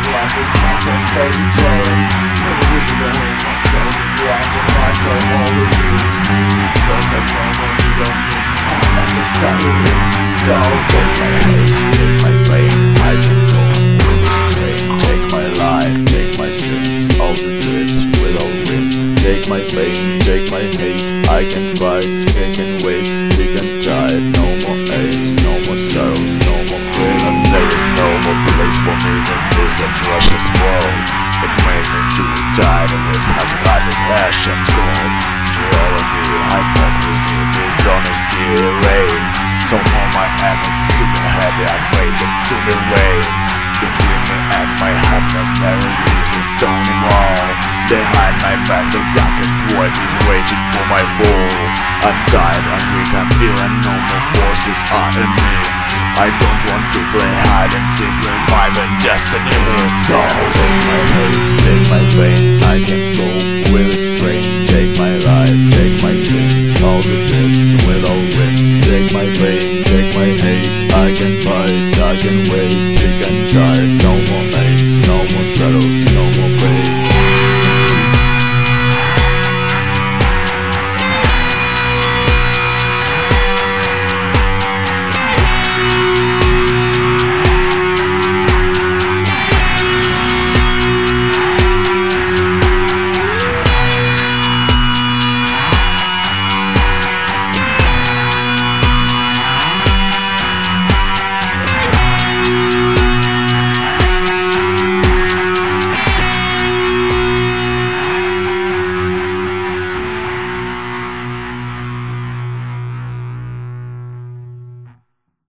Life is not a fairy tale. Invisible, not so bright, and my soul always beats. Smoke as long as you don't need unnecessarily. So take my hate, take my pain, I can go with this train. Take my life, take my sins, all the goods without wins. Take my pain, take my hate, I can fight, I can wait, sick and tired. No more aches, no more sorrows, no more pain. And there is no more place for me in this atrocious world. It made me too tired of it, hypnotized ash and cold. Jealousy, hypocrisy, dishonesty, rain. So all my efforts to be happy, I waited to be rain. Between me and my happiness there is a stony wall. Behind my back the darkest void is waiting for my fall. I'm tired, I'm weak, I'm ill, and no more forces are in me. I don't want to play hide and seek with my destiny. So take my hate, take my pain, I can